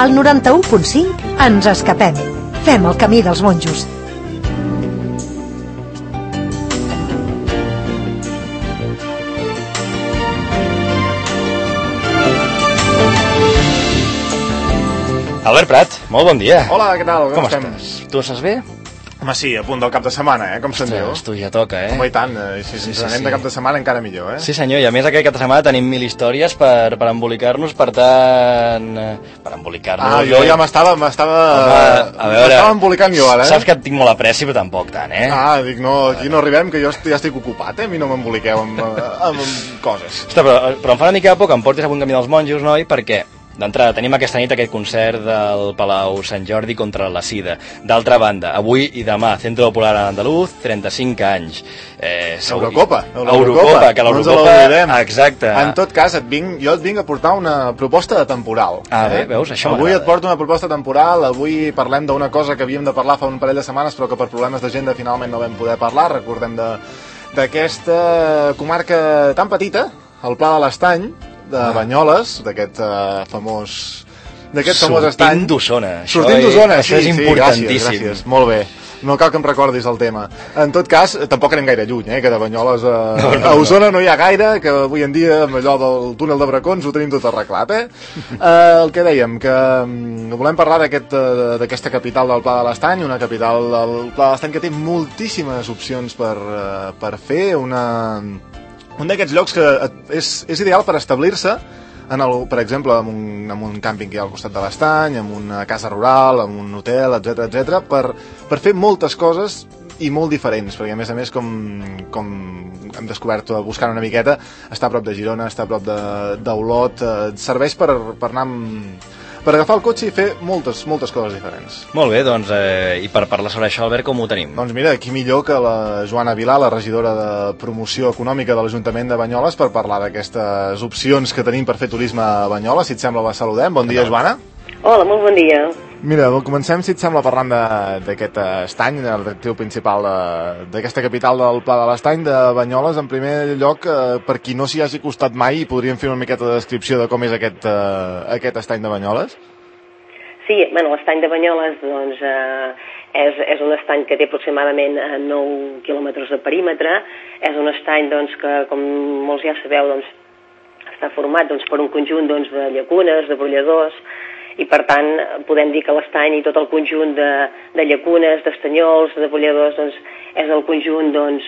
Al 91.5 ens escapem. Fem el camí dels monjos. Albert Prat, molt bon dia. Hola, què tal? Com estàs? Tu estàs bé? Home, sí, a punt del cap de setmana, com se'n diu? Tu ja toca, Home, i tant, si ens anem de cap de setmana encara millor, Sí, senyor, i a més aquest cap de setmana tenim 1000 històries per embolicar-nos, per tant... Per embolicar-nos... Jo ja m'estava embolicant jo ara, Saps que et tinc molt apreci, però tampoc tant, dic, no, aquí no arribem, que jo ja estic ocupat, A mi no m'emboliqueu amb coses. Ostres, però em fa una mica de por que em portis a un camí dels monjos, noi, perquè... D'entrada, tenim aquesta nit aquest concert del Palau Sant Jordi contra la sida. D'altra banda, avui i demà, Centro Popular Andaluz, 35 anys. Eurocopa, que l'Eurocopa... No ens l'oblidem. Exacte. En tot cas, jo et vinc a portar una proposta de temporal. Bé, veus, això m'agrada. Avui et porto una proposta temporal, avui parlem d'una cosa que havíem de parlar fa un parell de setmanes, però que per problemes d'agenda finalment no vam poder parlar. Recordem d'aquesta comarca tan petita, el Pla de l'Estany, de Banyoles, d'aquest famós estany. Sortint d'Osona. Això és importantíssim. Gràcies, molt bé. No cal que em recordis el tema. En tot cas, tampoc anem gaire lluny, que de Banyoles a Osona no hi ha gaire, que avui en dia amb allò del túnel de Bracons ho tenim tot arreglat, El que dèiem, que volem parlar d'aquesta capital del Pla de l'Estany, una capital del Pla de l'Estany que té moltíssimes opcions per fer, un d'aquests llocs que és ideal per establir-se, per exemple, en un càmping que hi ha al costat de l'Estany, en una casa rural, en un hotel, etc, per fer moltes coses i molt diferents, perquè a més, com hem descobert buscant una miqueta, està a prop de Girona, està a prop d'Olot, serveix per anar per agafar el cotxe i fer moltes coses diferents. Molt bé, doncs, i per parlar sobre això, Albert, com ho tenim? Doncs mira, qui millor que la Joana Vilà, la regidora de Promoció Econòmica de l'Ajuntament de Banyoles, per parlar d'aquestes opcions que tenim per fer turisme a Banyoles. Si et sembla, la saludem. Bon dia, Joana. Hola, molt bon dia. Mira, comencem, si et sembla, parlant d'aquest estany, l'atractiu principal d'aquesta capital del Pla de l'Estany, de Banyoles. En primer lloc, per qui no s'hi hagi costat mai, podríem fer una miqueta de descripció de com és aquest estany de Banyoles? Sí, l'estany de Banyoles doncs, és un estany que té aproximadament 9 quilòmetres de perímetre. És un estany doncs, que, com molts ja sabeu, doncs, està format per un conjunt de llacunes, de brolladors, i per tant podem dir que l'estany i tot el conjunt de llacunes, d'estanyols, de brolladors, doncs, és el conjunt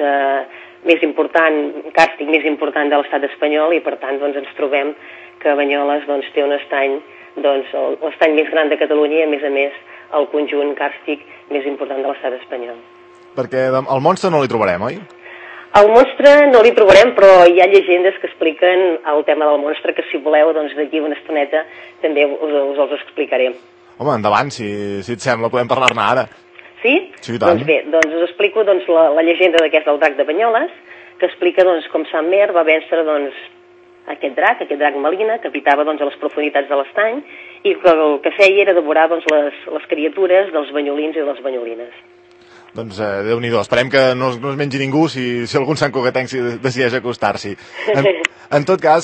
més important, càrstic més important de l'estat espanyol, i per tant doncs, ens trobem que Banyoles té un estany, l'estany més gran de Catalunya i a més el conjunt càrstic més important de l'estat espanyol. Perquè al monstre no li trobarem, oi? El monstre no l'hi trobarem, però hi ha llegendes que expliquen el tema del monstre, que si voleu, d'aquí una estoneta també us els explicaré. Home, endavant, si et sembla, podem parlar-ne ara. Sí? Sí, tant. Doncs bé, us explico la llegenda d'aquest del drac de Banyoles, que explica com Sant Mer va vèncer aquest drac Malina, que habitava a les profunditats de l'estany, i que el que feia era devorar les criatures dels banyolins i de les banyolines. Doncs Déu-n'hi-do, esperem que no es mengi ningú si algun sant cogatenc decideix acostar-s'hi. En tot cas,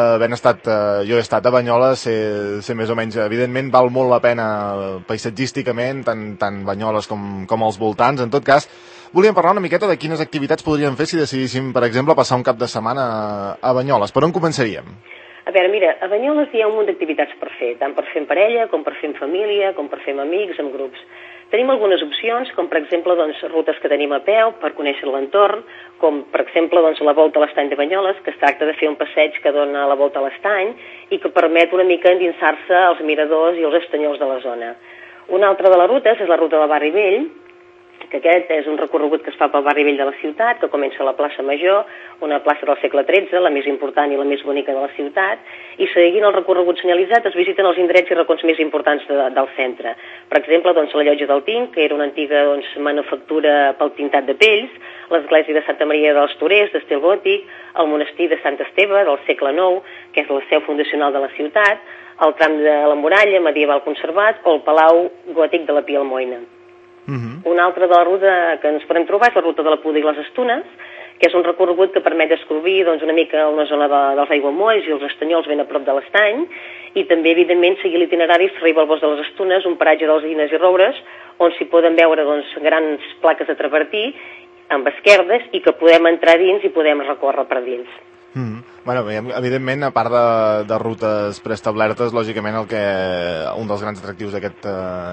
jo he estat a Banyoles, sé més o menys, evidentment val molt la pena paisatgísticament, tant Banyoles com els voltants. En tot cas, volíem parlar una miqueta de quines activitats podríem fer si decidíssim, per exemple, passar un cap de setmana a Banyoles. Per on començaríem? A veure, mira, a Banyoles hi ha un munt d'activitats per fer, tant per fer en parella, com per fer en família, com per fer amb amics, amb grups. Tenim algunes opcions, com per exemple rutes que tenim a peu per conèixer l'entorn, com per exemple la volta a l'estany de Banyoles, que es tracta de fer un passeig que dona la volta a l'estany i que permet una mica endinsar-se als miradors i als estanyols de la zona. Una altra de les rutes és la ruta del Barri Vell, que aquest és un recorregut que es fa pel barri vell de la ciutat, que comença a la plaça Major, una plaça del segle XIII, la més important i la més bonica de la ciutat, i seguint el recorregut senyalitzat es visiten els indrets i racons més importants del centre. Per exemple, la Llotja del Tinc, que era una antiga manufactura pel tintat de pells, l'església de Santa Maria dels Torers, d'estil gòtic, el monestir de Sant Esteve, del segle IX, que és la seu fundacional de la ciutat, el tram de la muralla medieval conservat o el palau gòtic de la Pia Almoina. Una altra de la ruta que ens podem trobar és la ruta de la Puda i les Estunes, que és un recorregut que permet descobrir doncs, una mica una zona dels aiguamolls i els estanyols ben a prop de l'estany, i també, evidentment, seguir l'itinerari fins a arribar al Bosc de les Estunes, un paratge d'alzines i roures, on s'hi poden veure doncs, grans plaques de travertí amb esquerdes i que podem entrar dins i podem recórrer per dins. Bueno, evidentment, a part de rutes preestablertes, lògicament un dels grans atractius d'aquest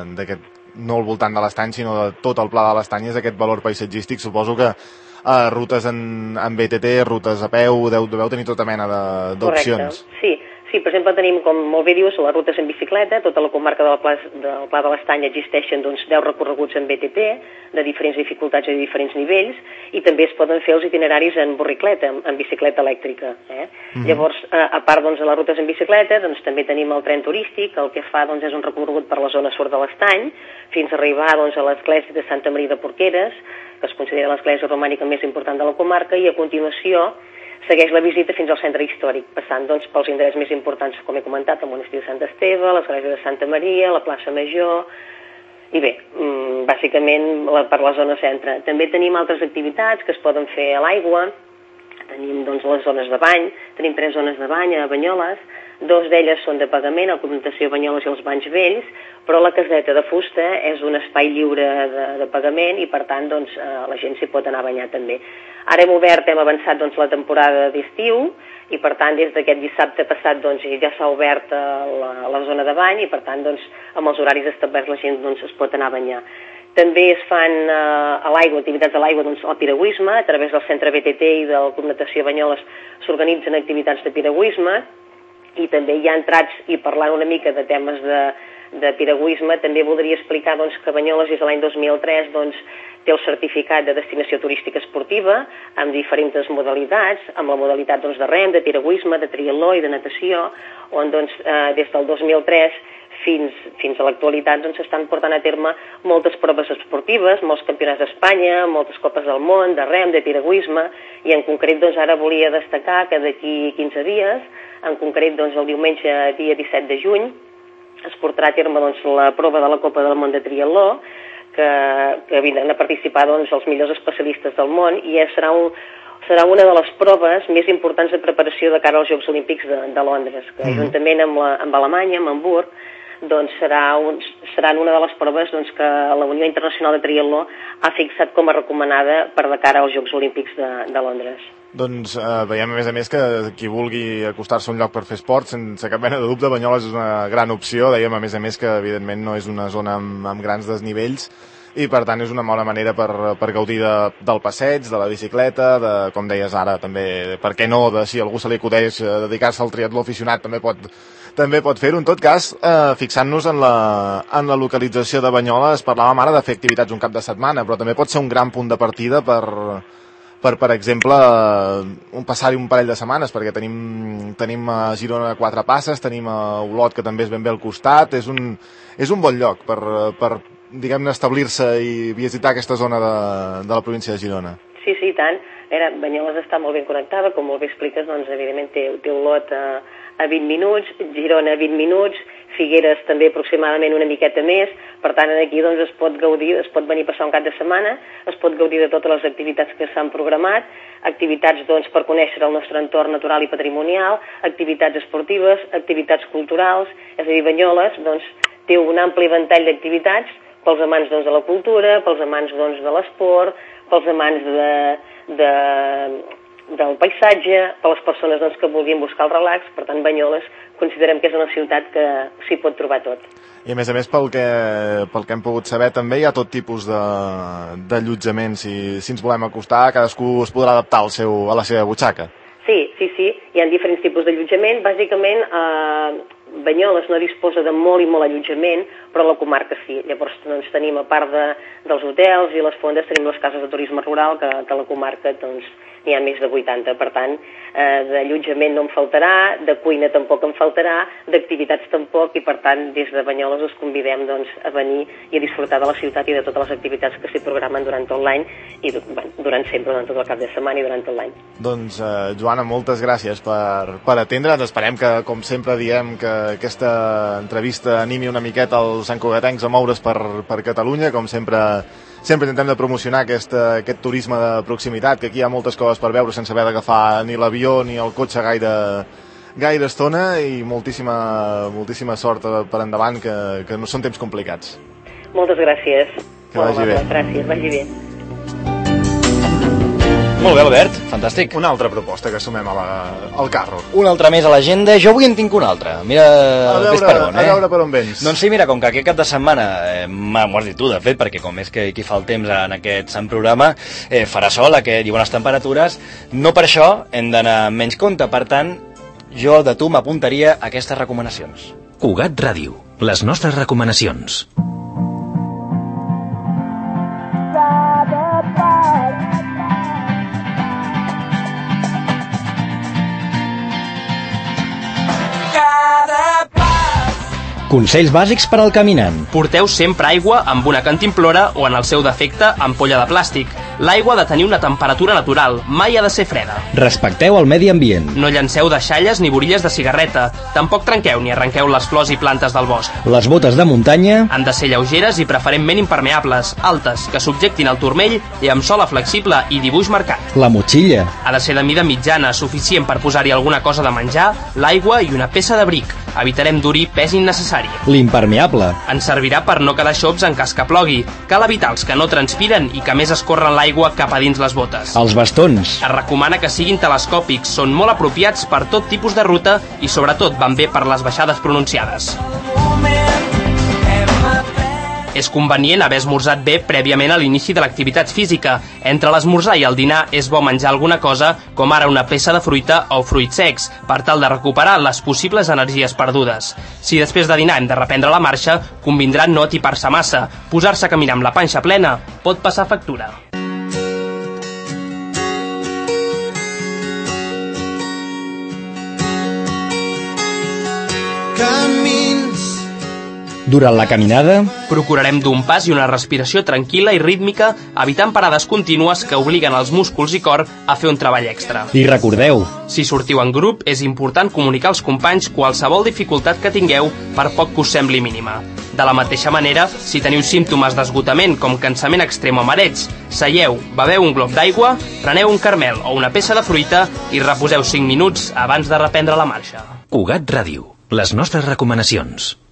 no al voltant de l'estany, sinó de tot el pla de l'estany, és aquest valor paisatgístic. Suposo que rutes en BTT, rutes a peu, deveu tenir tota mena d'opcions. Correcte, sí, per exemple tenim, com molt bé dius, les rutes en bicicleta. Tota la comarca del Pla de l'Estany existeixen 10 recorreguts en BTT de diferents dificultats i de diferents nivells, i també es poden fer els itineraris en borricleta, en bicicleta elèctrica. Llavors, a part de les rutes en bicicleta, també tenim el tren turístic. El que fa és un recorregut per la zona sud de l'Estany fins a arribar a l'església de Santa Maria de Porqueres, que es considera l'església romànica més important de la comarca, i a continuació segueix la visita fins al centre històric, passant pels indrets més importants, com he comentat, el monestir de Sant Esteve, l'església de Santa Maria, la plaça Major, i bé, bàsicament per la zona centre. També tenim altres activitats que es poden fer a l'aigua. Tenim les zones de bany, tenim 3 zones de bany a Banyoles, 2 d'elles són de pagament, el Club Natació Banyoles i els Banys Vells, però la caseta de fusta és un espai lliure de pagament i per tant la gent s'hi pot anar a banyar també. Ara hem avançat la temporada d'estiu i per tant des d'aquest dissabte passat ja s'ha obert la zona de bany i per tant amb els horaris establerts la gent es pot anar a banyar. També es fan a l'aigua, activitats a l'aigua, el piragüisme, a través del centre BTT i del Club Natació Banyoles s'organitzen activitats de piragüisme, i també hi ha entrats, i parlant una mica de temes de piragüisme, també voldria explicar que Banyoles des de l'any 2003 té el certificat de destinació turística esportiva amb diferents modalitats, amb la modalitat de rem, de piragüisme, de triatló i de natació, on des del 2003 fins a l'actualitat s'estan portant a terme moltes proves esportives, molts campionats d'Espanya, moltes copes del món, de rem, de piragüisme, i en concret ara volia destacar que d'aquí 15 dies, en concret el diumenge dia 17 de juny, es portarà a terme la prova de la Copa del Món de Triatló, que vindran a participar els millors especialistes del món, i serà una de les proves més importants de preparació de cara als Jocs Olímpics de Londres, que juntament amb Alemanya, amb Hamburg, seran una de les proves que la Unió Internacional de Triatló ha fixat com a recomanada per de cara als Jocs Olímpics de Londres. Veiem a més que qui vulgui acostar-se a un lloc per fer esport, sense cap mena de dubte, Banyoles és una gran opció. Dèiem a més que evidentment no és una zona amb grans desnivells i per tant és una bona manera per gaudir del passeig, de la bicicleta, com deies ara també, per què no, si algú se li acudeix dedicar-se al triatló aficionat també pot fer-ho. En tot cas, fixant-nos en la localització de Banyoles, parlàvem ara de fer activitats un cap de setmana, però també pot ser un gran punt de partida per exemple, passar-hi un parell de setmanes, perquè tenim a Girona 4 Passes, tenim a Olot, que també és ben bé al costat. És un bon lloc per diguem-ne, establir-se i visitar aquesta zona de la província de Girona. Sí, i tant. Banyoles està molt ben connectada, com molt bé expliques, evidentment té Olot a 20 minuts, Girona a 20 minuts, Figueres també aproximadament una miqueta més. Per tant, aquí es pot gaudir, es pot venir a passar un cap de setmana, es pot gaudir de totes les activitats que s'han programat, activitats per conèixer el nostre entorn natural i patrimonial, activitats esportives, activitats culturals. És a dir, Banyoles té un ampli ventall d'activitats pels amants de la cultura, pels amants de l'esport, pels amants del paisatge, per les persones que vulguin buscar el relax. Per tant, Banyoles considerem que és una ciutat que s'hi pot trobar tot. I a més, pel que hem pogut saber, també hi ha tot tipus d'allotjament. Si ens volem acostar, cadascú es podrà adaptar a la seva butxaca. Sí, hi ha diferents tipus d'allotjament. Bàsicament, Banyoles no disposa de molt i molt allotjament, però la comarca sí. Llavors tenim, a part dels hotels i les fondes, tenim les cases de turisme rural, que a la comarca n'hi ha més de 80. Per tant, d'allotjament no en faltarà, de cuina tampoc en faltarà, d'activitats tampoc, i per tant des de Banyoles us convidem a venir i a disfrutar de la ciutat i de totes les activitats que s'hi programen durant tot l'any i durant sempre, durant tot el cap de setmana i durant tot l'any. Doncs, Joana, moltes gràcies per atendre'ns. Esperem que, com sempre diem, que aquesta entrevista animi una miqueta els santcugatencs a moure's per Catalunya. Com sempre sempre intentem de promocionar aquest turisme de proximitat, que aquí hi ha moltes coses per veure sense haver d'agafar ni l'avió ni el cotxe gaire estona, i moltíssima sort per endavant, que no són temps complicats. Moltes gràcies. Que vagi bé. Gràcies, vagi bé. Molt bé, Albert, fantàstic. Una altra proposta que sumem al carro. Una altra més a l'agenda. Jo avui en tinc una altra. Mira, ves per on, A veure per on vens. Doncs sí, mira, com que aquest cap de setmana, m'ho has dit tu, de fet, perquè com és que aquí fa el temps en aquest sant programa, farà sol i bones temperatures, no per això hem d'anar amb menys compte. Per tant, jo de tu m'apuntaria a aquestes recomanacions. Cugat Ràdio, les nostres recomanacions. Consells bàsics per al caminant. Porteu sempre aigua amb una cantimplora o, en el seu defecte, ampolla de plàstic. L'aigua ha de tenir una temperatura natural, mai ha de ser freda. Respecteu el medi ambient. No llanceu deixalles ni borilles de cigarreta. Tampoc trenqueu ni arrenqueu les flors i plantes del bosc. Les botes de muntanya han de ser lleugeres i preferentment impermeables, altes, que subjectin el turmell i amb sola flexible i dibuix marcat. La motxilla ha de ser de mida mitjana, suficient per posar-hi alguna cosa de menjar, l'aigua i una peça d'abric. Evitarem dur-hi pes innecessari. L'impermeable ens servirà per no quedar xops en cas que plogui. Cal evitar els que no transpiren i que més escorren l'aigua cap a dins les botes. Els bastons es recomana que siguin telescòpics, són molt apropiats per tot tipus de ruta i sobretot van bé per les baixades pronunciades. És convenient haver esmorzat bé prèviament a l'inici de l'activitat física. Entre l'esmorzar i el dinar és bo menjar alguna cosa, com ara una peça de fruita o fruits secs, per tal de recuperar les possibles energies perdudes. Si després de dinar hem de reprendre la marxa, convindrà no atipar-se massa. Posar-se a caminar amb la panxa plena pot passar factura. durant la caminada procurarem d'un pas i una respiració tranquil·la i rítmica, evitant parades contínues que obliguen els músculs i cor a fer un treball extra. I recordeu, si sortiu en grup, és important comunicar als companys qualsevol dificultat que tingueu, per poc que us sembli mínima. De la mateixa manera, si teniu símptomes d'esgotament com cansament extrem o mareig, seieu, beveu un glob d'aigua, preneu un caramel o una peça de fruita i reposeu 5 minuts abans de reprendre la marxa. Cugat Ràdio, les nostres recomanacions.